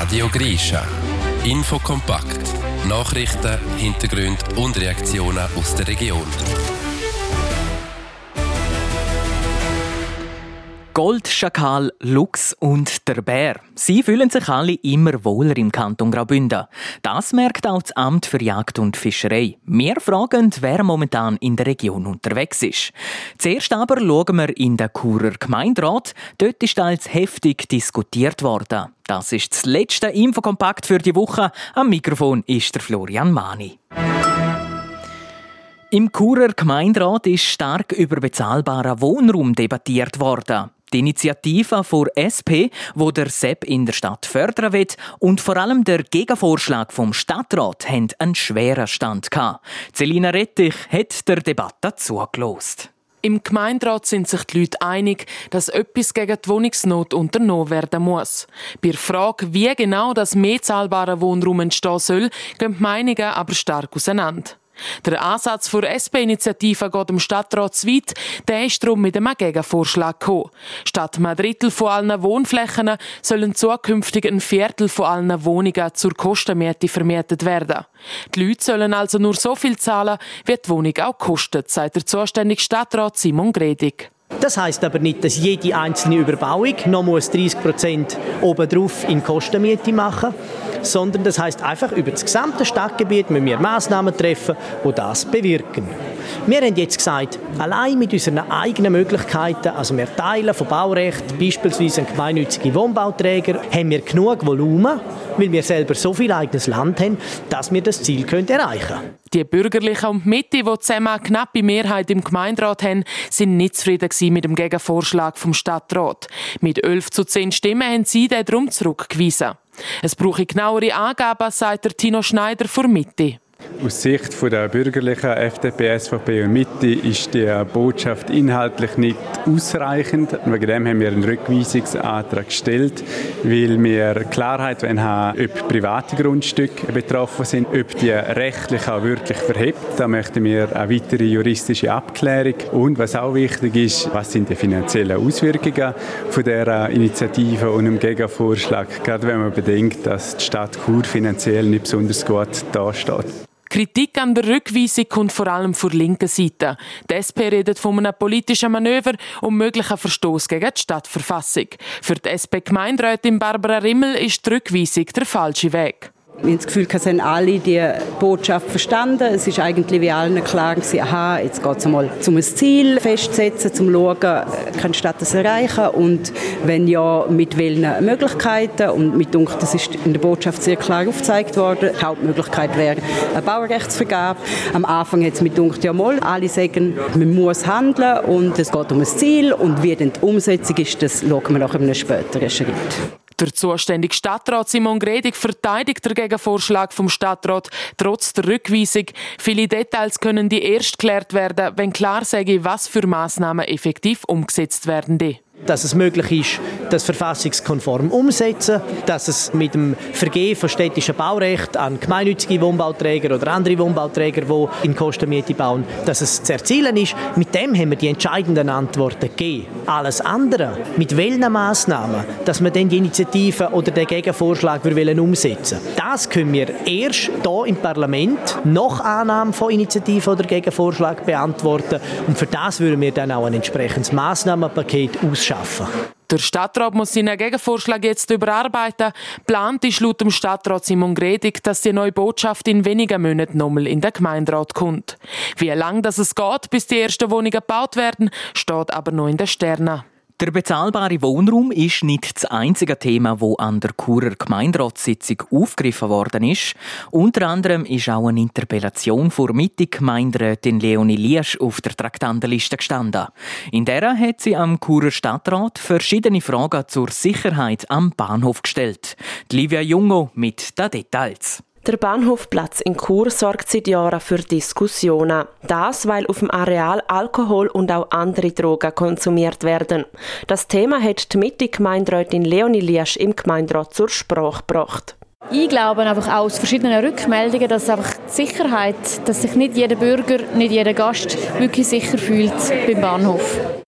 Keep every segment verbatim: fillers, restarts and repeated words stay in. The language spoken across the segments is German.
Radio Grischa. Infokompakt. Nachrichten, Hintergründe und Reaktionen aus der Region. Gold, Schakal, Luchs und der Bär. Sie fühlen sich alle immer wohler im Kanton Graubünden. Das merkt auch das Amt für Jagd und Fischerei. Wir fragen, wer momentan in der Region unterwegs ist. Zuerst aber schauen wir in den Churer Gemeinderat. Dort ist als heftig diskutiert worden. Das ist das letzte Infokompakt für die Woche. Am Mikrofon ist der Florian Mani. Im Churer Gemeinderat ist stark über bezahlbaren Wohnraum debattiert worden. Die Initiative vor S P, wo der Sepp in der Stadt fördern will, und vor allem der Gegenvorschlag vom Stadtrat haben einen schweren Stand gehabt. Celina Rettich hat der Debatte zugelassen. Im Gemeinderat sind sich die Leute einig, dass etwas gegen die Wohnungsnot unternommen werden muss. Bei der Frage, wie genau das mehr zahlbarer Wohnraum entstehen soll, gehen die Meinungen aber stark auseinander. Der Ansatz der S P-Initiative geht dem Stadtrat zu weit, der ist darum mit einem Gegenvorschlag gekommen. Statt einem Drittel von allen Wohnflächen sollen zukünftig ein Viertel von allen Wohnungen zur Kostenmiete vermietet werden. Die Leute sollen also nur so viel zahlen, wie die Wohnung auch kostet, sagt der zuständige Stadtrat Simon Gredig. Das heisst aber nicht, dass jede einzelne Überbauung noch dreißig Prozent obendrauf in Kostenmiete machen muss, sondern das heisst einfach, über das gesamte Stadtgebiet müssen wir Massnahmen treffen, die das bewirken. Wir haben jetzt gesagt, allein mit unseren eigenen Möglichkeiten, also wir teilen von Baurecht, beispielsweise an gemeinnützige Wohnbauträger, haben wir genug Volumen, weil wir selber so viel eigenes Land haben, dass wir das Ziel erreichen können. Die Bürgerlichen und die Mitte, die zusammen eine knappe Mehrheit im Gemeinderat haben, sind nicht zufrieden mit dem Gegenvorschlag vom Stadtrat. Mit elf zu zehn Stimmen haben sie den darum zurückgewiesen. Es brauche genauere Angaben, sagt der Tino Schneider von Mitte. Aus Sicht der bürgerlichen F D P, S V P und Mitte ist die Botschaft inhaltlich nicht ausreichend. Wegen dem haben wir einen Rückweisungsantrag gestellt, weil wir Klarheit haben, ob private Grundstücke betroffen sind, ob die rechtlich auch wirklich verhebt. Da möchten wir eine weitere juristische Abklärung. Und was auch wichtig ist, was sind die finanziellen Auswirkungen von dieser Initiative und dem Gegenvorschlag, gerade wenn man bedenkt, dass die Stadt Chur finanziell nicht besonders gut dasteht. Kritik an der Rückweisung kommt vor allem von der linken Seite. Die S P redet von einem politischen Manöver und möglichen Verstoß gegen die Stadtverfassung. Für die S P-Gemeinderätin Barbara Rimmel ist die Rückweisung der falsche Weg. Ich habe das Gefühl, dass alle die Botschaft verstanden. Es ist eigentlich wie allen klar gewesen, aha, jetzt geht es einmal um ein Ziel festsetzen, um zu schauen, kann die Stadt das erreichen und wenn ja, mit welchen Möglichkeiten. Und mit denke, das ist in der Botschaft sehr klar aufgezeigt worden. Die Hauptmöglichkeit wäre eine Baurechtsvergabe. Am Anfang hat es mit denke, ja mal, alle sagen, man muss handeln und es geht um ein Ziel und wie dann die Umsetzung ist, das schauen wir nach einem späteren Schritt. Der zuständige Stadtrat Simon Gredig verteidigt den Gegenvorschlag vom Stadtrat trotz der Rückweisung. Viele Details können die erst geklärt werden, wenn klar sei, was für Massnahmen effektiv umgesetzt werden. Dass es möglich ist, das verfassungskonform umzusetzen, dass es mit dem Vergehen von städtischem Baurecht an gemeinnützige Wohnbauträger oder andere Wohnbauträger, die in Kostenmiete bauen, dass es zu erzielen ist. Mit dem haben wir die entscheidenden Antworten gegeben. Alles andere, mit welchen Massnahmen, dass wir dann die Initiative oder den Gegenvorschlag umsetzen wollen, das können wir erst hier im Parlament nach Annahme von Initiative oder Gegenvorschlag beantworten. Und für das würden wir dann auch ein entsprechendes Massnahmenpaket ausschaffen. Der Stadtrat muss seinen Gegenvorschlag jetzt überarbeiten. Geplant ist laut dem Stadtrat Simon Gredig, dass die neue Botschaft in wenigen Monaten nochmal in den Gemeinderat kommt. Wie lange das es geht, bis die ersten Wohnungen gebaut werden, steht aber noch in den Sternen. Der bezahlbare Wohnraum ist nicht das einzige Thema, das an der Churer Gemeinderatssitzung aufgegriffen worden ist. Unter anderem ist auch eine Interpellation vor Mitte-Gemeinderätin Leonie Liesch auf der Traktandenliste gestanden. In der hat sie am Churer Stadtrat verschiedene Fragen zur Sicherheit am Bahnhof gestellt. Livia Jungo mit den Details. Der Bahnhofplatz in Chur sorgt seit Jahren für Diskussionen. Das, weil auf dem Areal Alkohol und auch andere Drogen konsumiert werden. Das Thema hat die Mitte-Gemeinderätin Leonie Liesch im Gemeinderat zur Sprache gebracht. Ich glaube einfach auch aus verschiedenen Rückmeldungen, dass einfach die Sicherheit, dass sich nicht jeder Bürger, nicht jeder Gast wirklich sicher fühlt beim Bahnhof.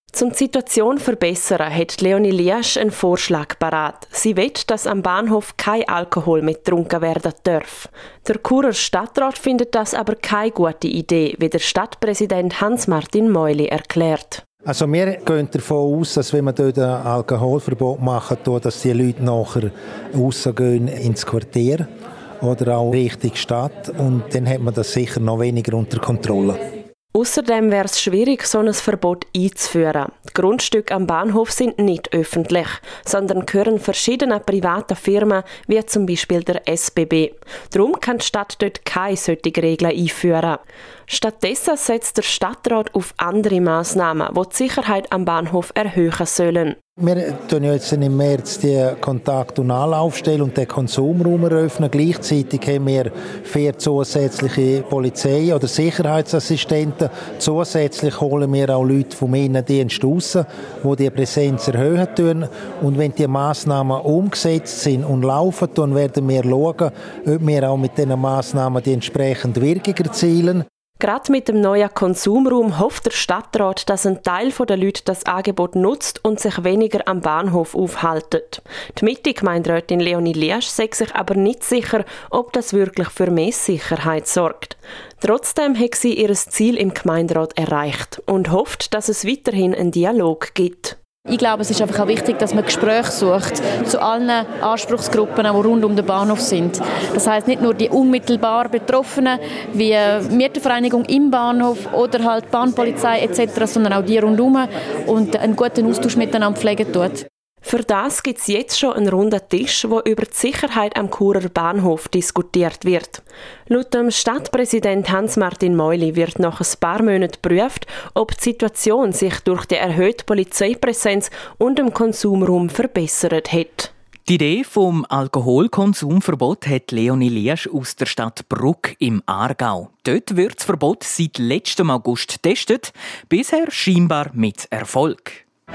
Um die Situation zu verbessern, hat Leonie Liesch einen Vorschlag parat. Sie will, dass am Bahnhof kein Alkohol mehr getrunken werden darf. Der Churer Stadtrat findet das aber keine gute Idee, wie der Stadtpräsident Hans-Martin Meuli erklärt. Also wir gehen davon aus, dass wenn man dort ein Alkoholverbot machen, dass die Leute nachher rausgehen ins Quartier oder auch Richtung Stadt, und dann hat man das sicher noch weniger unter Kontrolle. Außerdem wäre es schwierig, so ein Verbot einzuführen. Die Grundstücke am Bahnhof sind nicht öffentlich, sondern gehören verschiedenen privaten Firmen, wie zum Beispiel der S B B. Darum kann die Stadt dort keine solchen Regeln einführen. Stattdessen setzt der Stadtrat auf andere Massnahmen, die die Sicherheit am Bahnhof erhöhen sollen. Wir eröffnen jetzt im März die Kontakt- und Anlaufstelle und den Konsumraum eröffnen. Gleichzeitig haben wir vier zusätzliche Polizei- oder Sicherheitsassistenten. Zusätzlich holen wir auch Leute vom Innendienst raus, die die Präsenz erhöhen tun. Und wenn die Massnahmen umgesetzt sind und laufen, dann werden wir schauen, ob wir auch mit diesen Massnahmen die entsprechende Wirkung erzielen. Gerade mit dem neuen Konsumraum hofft der Stadtrat, dass ein Teil der Leute das Angebot nutzt und sich weniger am Bahnhof aufhalten. Die Mitte-Gemeinderätin Leonie Liesch sagt sich aber nicht sicher, ob das wirklich für mehr Sicherheit sorgt. Trotzdem hat sie ihr Ziel im Gemeinderat erreicht und hofft, dass es weiterhin einen Dialog gibt. Ich glaube, es ist einfach auch wichtig, dass man Gespräche sucht zu allen Anspruchsgruppen, die rund um den Bahnhof sind. Das heisst nicht nur die unmittelbar Betroffenen, wie Mietervereinigung im Bahnhof oder halt Bahnpolizei et cetera, sondern auch die rundherum und einen guten Austausch miteinander pflegen tut. Für das gibt es jetzt schon einen runden Tisch, wo über die Sicherheit am Churer Bahnhof diskutiert wird. Laut dem Stadtpräsident Hans-Martin Meuli wird nach ein paar Monaten geprüft, ob die Situation sich durch die erhöhte Polizeipräsenz und dem Konsumraum verbessert hat. Die Idee vom Alkoholkonsumverbot hat Leonie Liesch aus der Stadt Bruck im Aargau. Dort wird das Verbot seit letztem August getestet, bisher scheinbar mit Erfolg.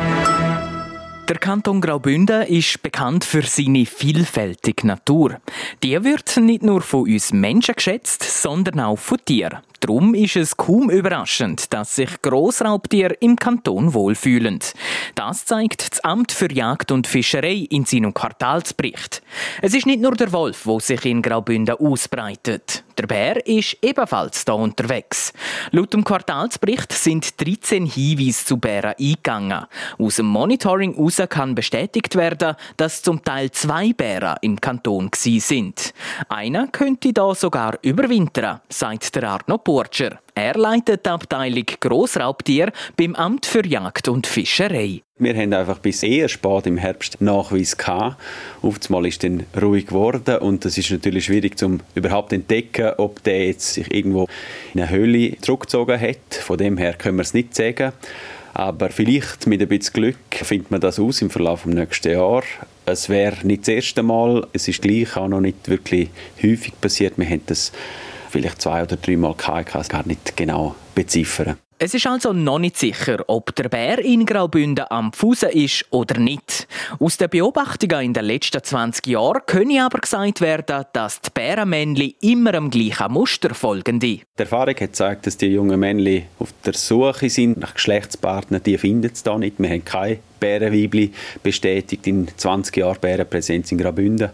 Der Kanton Graubünden ist bekannt für seine vielfältige Natur. Die wird nicht nur von uns Menschen geschätzt, sondern auch von Tieren. Darum ist es kaum überraschend, dass sich Grossraubtiere im Kanton wohlfühlen. Das zeigt das Amt für Jagd und Fischerei in seinem Quartalsbericht. Es ist nicht nur der Wolf, der sich in Graubünden ausbreitet. Der Bär ist ebenfalls da unterwegs. Laut dem Quartalsbericht sind dreizehn Hinweise zu Bären eingegangen. Aus dem Monitoring heraus kann bestätigt werden, dass zum Teil zwei Bären im Kanton sind. Einer könnte da sogar überwintern, sagt der Arno Burtscher. Er leitet die Abteilung Grossraubtier beim Amt für Jagd und Fischerei. Wir haben einfach bis eher spät im Herbst Nachweis gehabt. Auf einmal ist dann ruhig geworden und es ist natürlich schwierig, um überhaupt zu entdecken, ob der jetzt sich irgendwo in eine Höhle zurückgezogen hat. Von dem her können wir es nicht sagen. Aber vielleicht mit ein bisschen Glück findet man das aus im Verlauf des nächsten Jahres. Es wäre nicht das erste Mal, es ist gleich auch noch nicht wirklich häufig passiert. Wir haben das vielleicht zwei oder dreimal gehabt, kann es gar nicht genau beziffern. Es ist also noch nicht sicher, ob der Bär in Graubünden am Pfusen ist oder nicht. Aus den Beobachtungen in den letzten zwanzig Jahren könne aber gesagt werden, dass die Bärenmännchen immer dem gleichen Muster folgen. Die Erfahrung hat gezeigt, dass die jungen Männchen auf der Suche sind nach Geschlechtspartnern. Die finden es da nicht. Wir haben keine Bärenweibli bestätigt in zwanzig Jahren Bärenpräsenz in Graubünden.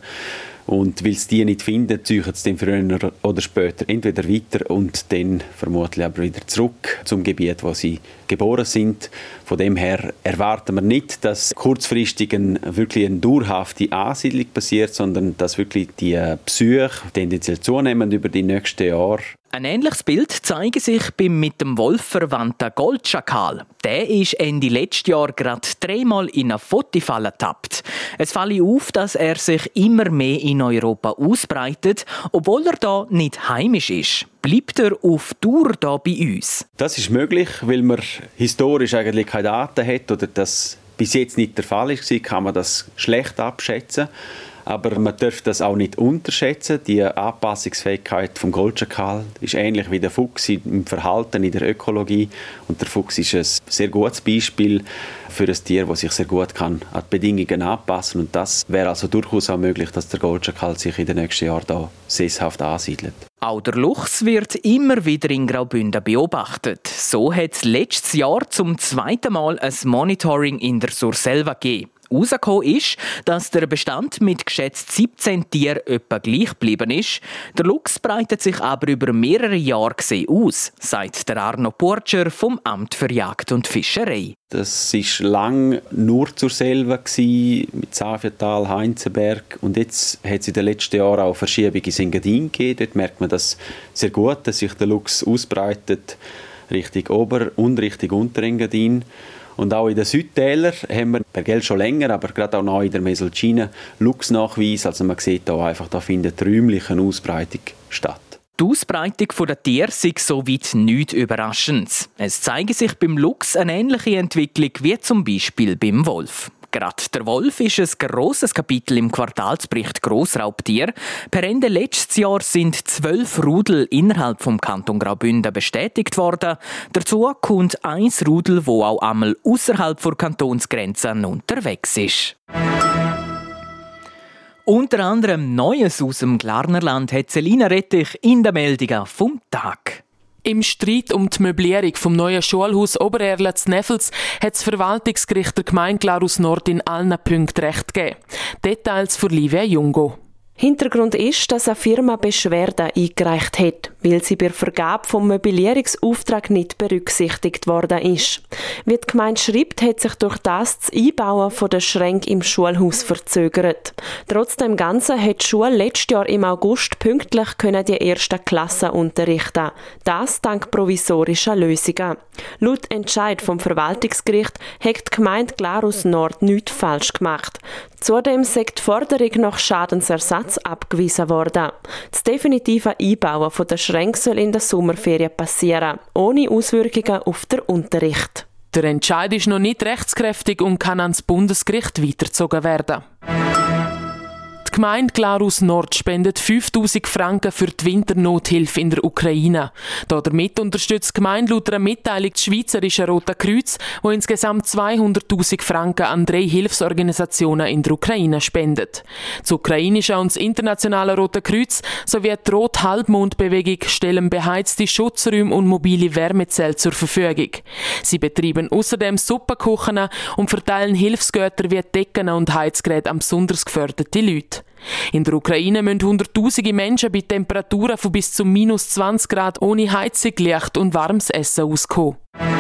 Und weil sie die nicht finden, ziehen sie dann früher oder später entweder weiter und dann vermutlich aber wieder zurück zum Gebiet, wo sie geboren sind. Von dem her erwarten wir nicht, dass kurzfristig ein, wirklich eine dauerhafte Ansiedlung passiert, sondern dass wirklich die Psyche tendenziell zunehmen über die nächsten Jahre. Ein ähnliches Bild zeige sich beim mit dem Wolf verwandten Goldschakal. Der ist Ende letzten Jahr gerade dreimal in eine Fotofalle getappt. Es falle auf, dass er sich immer mehr in Europa ausbreitet, obwohl er da nicht heimisch ist. Bleibt er auf Dauer da bei uns? Das ist möglich, weil man historisch eigentlich keine Daten hat oder das bis jetzt nicht der Fall ist, kann man das schlecht abschätzen. Aber man darf das auch nicht unterschätzen. Die Anpassungsfähigkeit vom Goldschakal ist ähnlich wie der Fuchs im Verhalten, in der Ökologie. Und der Fuchs ist ein sehr gutes Beispiel für ein Tier, das sich sehr gut kann an die Bedingungen anpassen kann. Und das wäre also durchaus auch möglich, dass der Goldschakal sich in den nächsten Jahren da sesshaft ansiedelt. Auch der Luchs wird immer wieder in Graubünden beobachtet. So hat es letztes Jahr zum zweiten Mal ein Monitoring in der Surselva gegeben. Herausgekommen ist, dass der Bestand mit geschätzt siebzehn Tieren etwa gleich geblieben ist. Der Luchs breitet sich aber über mehrere Jahre gesehen aus, sagt der Arno Porcher vom Amt für Jagd und Fischerei. Das war lange nur zur Selva mit Saviatal, Heinzenberg. Und jetzt hat es in den letzten Jahren auch Verschiebungen in Engadin gegeben. Dort merkt man das sehr gut, dass sich der Luchs ausbreitet Richtung Ober- und Richtung Unterengadin. Und auch in den Südtälern haben wir Bergell schon länger, aber gerade auch neu in der Mesolcina Luchsnachweis. Also man sieht da einfach, da findet räumliche Ausbreitung statt. Die Ausbreitung der Tiere sei soweit nichts Überraschendes. Es zeige sich beim Luchs eine ähnliche Entwicklung wie zum Beispiel beim Wolf. Gerade der Wolf ist ein grosses Kapitel im Quartalsbericht Grossraubtier. Per Ende letztes Jahr sind zwölf Rudel innerhalb vom Kanton Graubünden bestätigt worden. Dazu kommt ein Rudel, wo auch einmal außerhalb der Kantonsgrenzen unterwegs ist. Unter anderem Neues aus dem Glarnerland hat Selina Rettich in den Meldungen vom Tag. Im Streit um die Möblierung vom neuen Schulhaus Obererlen zu Neffels hat das Verwaltungsgericht der Gemeinde Glarus Nord in allen Punkten Recht gegeben. Details von Livia Jungo. Hintergrund ist, dass eine Firma Beschwerde eingereicht hat, weil sie bei der Vergabe vom Möblierungsauftrag nicht berücksichtigt worden ist. Wie die Gemeinde schreibt, hat sich durch das das Einbauen der Schränke im Schulhaus verzögert. Trotzdem Ganzen hat die Schule letztes Jahr im August pünktlich können die ersten Klassen unterrichten. Das dank provisorischer Lösungen. Laut Entscheid vom Verwaltungsgericht hat die Gemeinde Glarus Nord nichts falsch gemacht. Zudem sei die Forderung nach Schadensersatz abgewiesen worden. Das definitive Einbauen der Schränke soll in der Sommerferien passieren, ohne Auswirkungen auf den Unterricht. Der Entscheid ist noch nicht rechtskräftig und kann ans Bundesgericht weitergezogen werden. Die Gemeinde Glarus Nord spendet fünftausend Franken für die Winternothilfe in der Ukraine. Damit unterstützt die Gemeinde laut einer Mitteilung das Schweizerische Rote Kreuz, wo insgesamt zweihunderttausend Franken an drei Hilfsorganisationen in der Ukraine spendet. Das ukrainische und das internationale Rote Kreuz sowie die Rot-Halbmond-Bewegung stellen beheizte Schutzräume und mobile Wärmezellen zur Verfügung. Sie betreiben außerdem Suppenküchen und verteilen Hilfsgüter wie Decken und Heizgeräte an besonders geförderte Leute. In der Ukraine müssen hunderttausende Menschen bei Temperaturen von bis zu minus zwanzig Grad ohne Heizung, Licht und warmes Essen auskommen.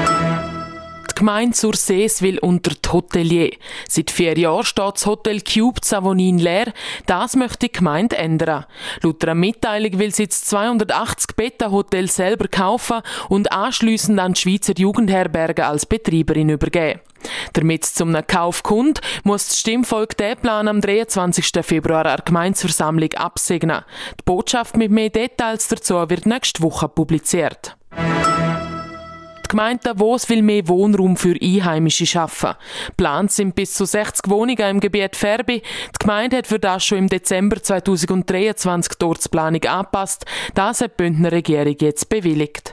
Die Gemeinde Sursees unter die Hotelier. Seit vier Jahren steht das Hotel Cube Savonin leer. Das möchte die Gemeinde ändern. Laut einer Mitteilung will sie das zweihundertachtzig Betten-Hotel selber kaufen und anschliessend an die Schweizer Jugendherberge als Betreiberin übergeben. Damit es zum Kauf kommt, muss das Stimmvolk den Plan am dreiundzwanzigsten Februar an der Gemeindeversammlung absegnen. Die Botschaft mit mehr Details dazu wird nächste Woche publiziert. Die Gemeinde Davos will mehr Wohnraum für Einheimische schaffen. Geplant sind bis zu sechzig Wohnungen im Gebiet Färbi. Die Gemeinde hat für das schon im Dezember zweitausenddreiundzwanzig die Ortsplanung angepasst. Das hat die Bündner Regierung jetzt bewilligt.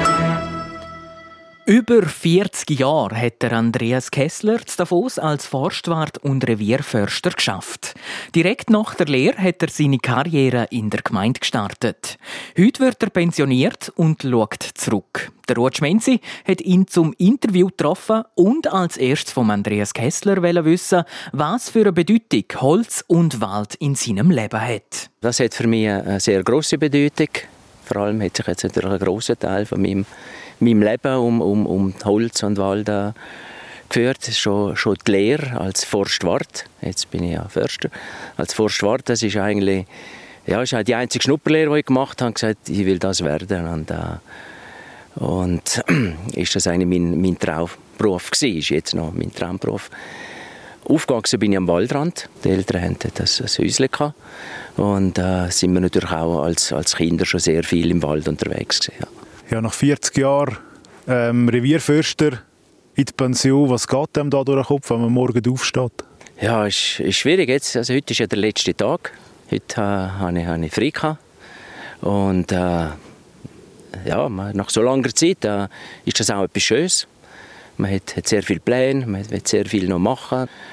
Über vierzig Jahre hat der Andreas Kessler zu Davos als Forstwart und Revierförster geschafft. Direkt nach der Lehre hat er seine Karriere in der Gemeinde gestartet. Heute wird er pensioniert und schaut zurück. Der Ruud Menzi hat ihn zum Interview getroffen und als erstes vom Andreas Kessler wissen, was für eine Bedeutung Holz und Wald in seinem Leben hat. Das hat für mich eine sehr grosse Bedeutung. Vor allem hat sich jetzt natürlich ein grosser Teil von meinem meinem Leben um, um, um Holz und Wald äh, geführt. Schon, schon die Lehre als Forstwart. Jetzt bin ich ja Förster. Als Forstwart, das ist eigentlich ja, ist die einzige Schnupperlehre, die ich gemacht habe. Ich habe gesagt, ich will das werden. Und, äh, und ist das eigentlich mein, mein Traumberuf gewesen, ist jetzt noch mein Traumberuf. Aufgewachsen bin ich am Waldrand. Die Eltern hatten das, das Häuschen gehabt. Und äh, sind wir natürlich auch als, als Kinder schon sehr viel im Wald unterwegs gewesen. Ja. Ja, nach vierzig Jahren ähm, Revierförster in die Pension, was geht einem da durch den Kopf, wenn man morgen aufsteht? Ja, es ist, ist schwierig jetzt. Also heute ist ja der letzte Tag. Heute äh, habe ich, habe ich frei gehabt. Und äh, ja, nach so langer Zeit äh, ist das auch etwas Schönes. Man hat, hat sehr viele Pläne, man will sehr viel noch machen.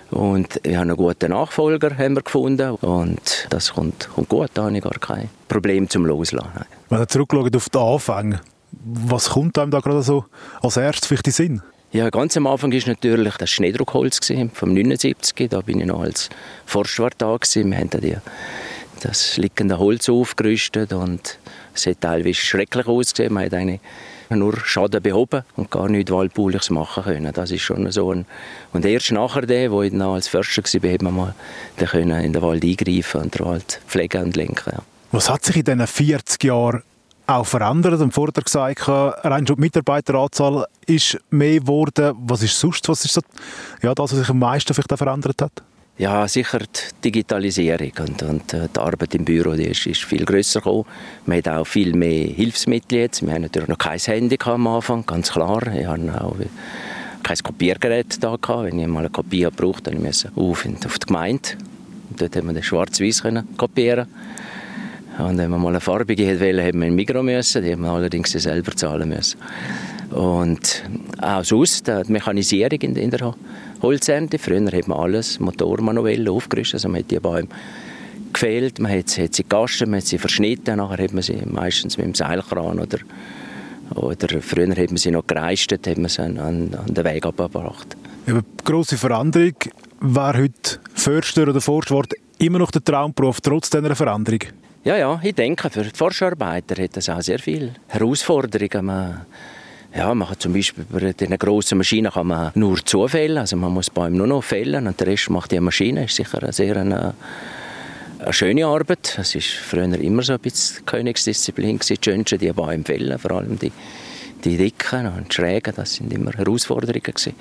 Und wir haben einen guten Nachfolger haben wir gefunden. Und das kommt, kommt gut, da habe ich gar kein Problem zum Loslassen. Wenn ihr zurückschaut auf den Anfang, was kommt einem da gerade so als erstes für den Sinn? Ja, ganz am Anfang war natürlich das Schneedruckholz vom neunundsiebzig. Da bin ich noch als Forstwart da gewesen. Wir haben da die, das liegende Holz aufgerüstet und es hat teilweise schrecklich ausgesehen. Man hat eigentlich nur Schaden behoben und gar nichts Waldbauliches machen können. Das ist schon so ein und erst nachher, der, wo ich noch als Förster war, hat man mal in den Wald eingreifen und den Wald pflegen und lenken. Ja. Was hat sich in diesen vierzig Jahren auch verändert? Am Vorder gesagt, rein schon die Mitarbeiteranzahl ist mehr geworden. Was ist sonst, was ist so, ja, das, was sich am meisten vielleicht auch verändert hat? Ja, sicher die Digitalisierung und, und die Arbeit im Büro, die ist, ist viel grösser geworden. Man hat auch viel mehr Hilfsmittel jetzt. Wir haben natürlich noch kein Handy am Anfang, ganz klar. Ich hatte auch kein Kopiergerät da gehabt. Wenn ich mal eine Kopie brauchte, dann musste ich auf, auf die Gemeinde. Und dort konnte man schwarz-weiß kopieren. Und wenn man mal eine farbige wollte, hätte man in Migros müssen. Die haben wir allerdings selber zahlen müssen. Und auch sonst, die Mechanisierung in, in der Holzernte. Früher hat man alles motormanuell aufgerüstet. Also man hat die Bäume gefällt, man hat, hat sie gegasten, man hat sie verschnitten. Nachher hat man sie meistens mit dem Seilkran oder, oder früher hat man sie noch gereistet, hat man sie an, an den Weg abgebracht. Eine grosse Veränderung. Wäre heute Förster oder Forstwart immer noch der Traumberuf, trotz dieser Veränderung? Ja, ja, ich denke, für die Forscharbeiter hat das auch sehr viele Herausforderungen. Man, ja, man kann zum Beispiel bei diesen grossen Maschinen kann man nur zufällen, also man muss Bäume nur noch fällen und der Rest macht die Maschine. Das ist sicher eine sehr eine, eine schöne Arbeit. Es war früher immer so ein bisschen Königsdisziplin, die Schönsten, die Bäume fällen, vor allem die, die dicken und schrägen, das sind immer Herausforderungen gewesen.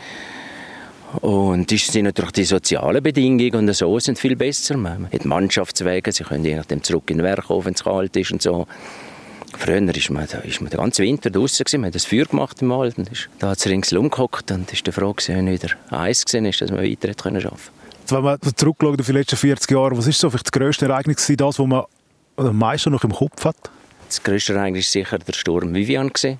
Und das sind natürlich die sozialen Bedingungen und so sind viel besser. Man hat Mannschaftswege, sie können je nachdem zurück in den Werkhof, wenn es kalt ist und so. Früher war man, ist man den ganzen Winter draußen, man hat das Feuer gemacht im Wald und ist da ringsherum gehockt und ist die Frage, wenn wieder Eis war, dass man weiter arbeiten konnte. Wenn man zurückschaut auf die letzten vierzig Jahre, was ist so vielleicht das grösste Ereignis, das, was man am meisten noch im Kopf hat? Das grösste Ereignis war sicher der Sturm Vivian, der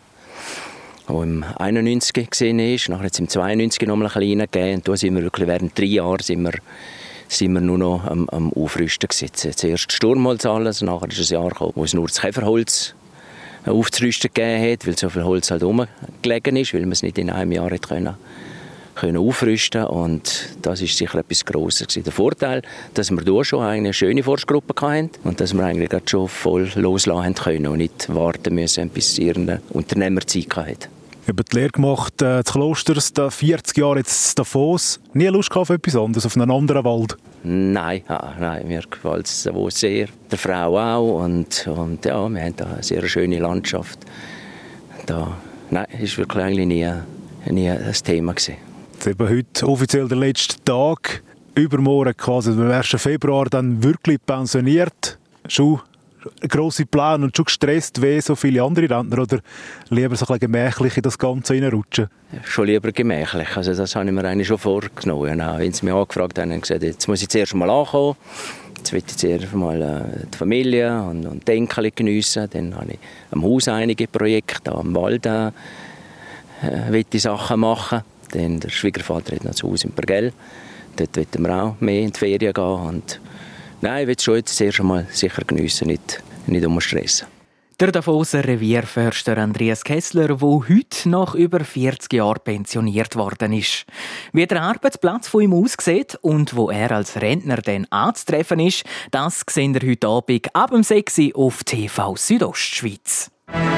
im einundneunzig gesehen ist. Nachher hat es im zweiundneunzig noch mal ein bisschen reingegeben. Und da sind wir wirklich während drei Jahren sind wir, sind wir nur noch am, am Aufrüsten gewesen. Zuerst Sturmholz alles, nachher ist ein Jahr gekommen, wo es nur das Käferholz aufzurüsten gegeben hat, weil so viel Holz halt rumgelegen ist, weil man es nicht in einem Jahr hätte können, können aufrüsten. Und das ist sicher etwas Grosses gewesen. Der Vorteil, dass wir hier schon eine schöne Forstgruppe hatten und dass wir eigentlich gerade schon voll loslassen können und nicht warten müssen, bis irgendein Unternehmer Zeit hatte. Ich habe die Lehre gemacht, äh, des Klosters, da vierzig Jahre jetzt in Davos. Nie Lust auf etwas anderes, auf einen anderen Wald? Nein, ah, nein, mir gefällt es Davos sehr. Der Frau auch. Und, und ja, wir haben da eine sehr schöne Landschaft. Da, nein, es war wirklich eigentlich nie, nie ein Thema gewesen. Jetzt eben heute offiziell der letzte Tag. Übermorgen, quasi am ersten Februar, dann wirklich pensioniert. Schon grosse Pläne und schon gestresst wie so viele andere Rentner, oder lieber so ein bisschen gemächlich in das Ganze reinrutschen? Schon lieber gemächlich. Also das habe ich mir eigentlich schon vorgenommen. Auch wenn sie mich angefragt haben, haben gesagt, jetzt muss ich zuerst mal ankommen. Jetzt will ich zuerst mal äh, die Familie und, und die Enkel geniessen. Dann habe ich am Haus einige Projekte, am Wald äh, will ich Sachen machen. Dann der Schwiegervater hat noch das Haus in Bergell. Dort wollen wir auch mehr in die Ferien gehen. Und nein, ich will es schon jetzt zuerst einmal sicher geniessen, nicht, nicht umstressen. Der Davoser Revierförster Andreas Kessler, der heute nach über vierzig Jahren pensioniert worden ist. Wie der Arbeitsplatz von ihm aussieht und wo er als Rentner dann anzutreffen ist, das sehen wir heute Abend ab um sechs Uhr auf T V Südostschweiz.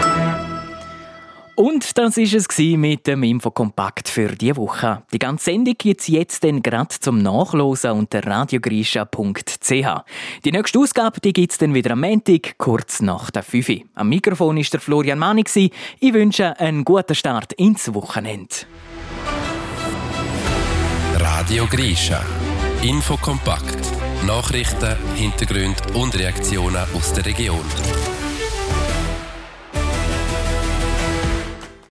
Und das war es mit dem Infokompakt für diese Woche. Die ganze Sendung gibt es jetzt dann gerade zum Nachlesen unter radiogrisha punkt c h. Die nächste Ausgabe gibt es dann wieder am Montag, kurz nach der fünf Uhr. Am Mikrofon war der Florian Manni. Ich wünsche einen guten Start ins Wochenende. Radio Grisha. Infokompakt. Nachrichten, Hintergründe und Reaktionen aus der Region.